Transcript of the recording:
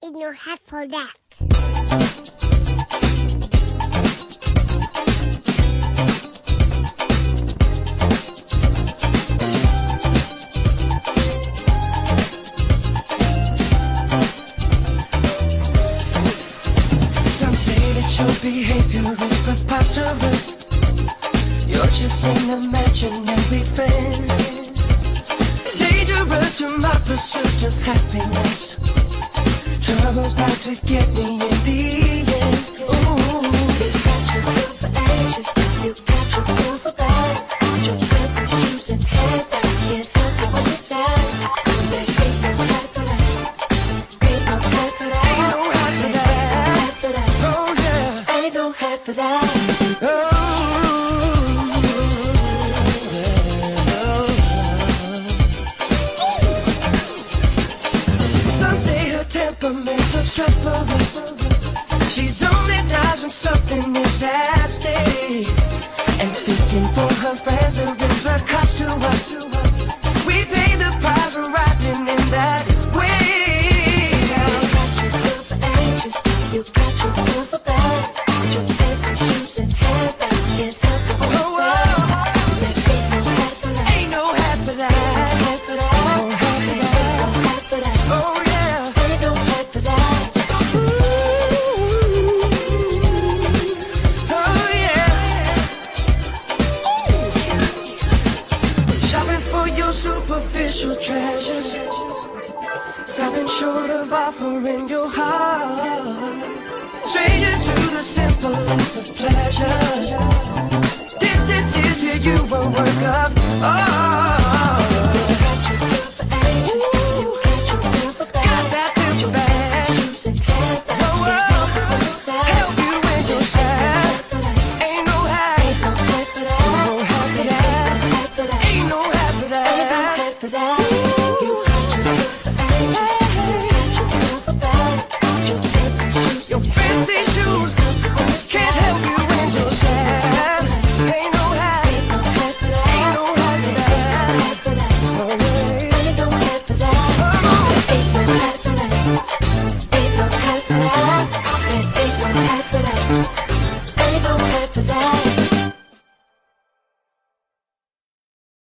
Ain't no hat for that. Some say that your behavior is preposterous. You're just an imaginary friend, dangerous to my pursuit of happiness. Trouble's about to get me in the end. Ooh, you got your girl for ages, you got your girl for bad. Put your pants and shoes and head back, can't help it when you're sad. 'Cause there ain't no hat for that, ain't no hat for that, ain't no hat for that, oh yeah, ain't no hat for that. Some say her temperament's obstreperous. She's only nice when something is at stake. And speaking for her friends, there is a cost to us. We pay the price for riding in that way. You got your girl for ages, you got your girl for bad. Put your pants and shoes and head back, can't help it when you're sad. 'Cause there ain't no hat for that, ain't no hat for that, ain't no hat for that, oh yeah, ain't no hat for that. Oh yeah. Shopping for your superficial treasures, stopping short of offering your heart. Stranger to the simplest of pleasures. Distance is to you a work of art. You got your girl for ages, you got your girl for bad. Got that girl for bad. Shoes and head back, can't help it when you're sad. Help you when you're sad. Ain't no hat, ain't no hat for that, ain't no hat for that, ain't no hat for that, ain't no hat for that.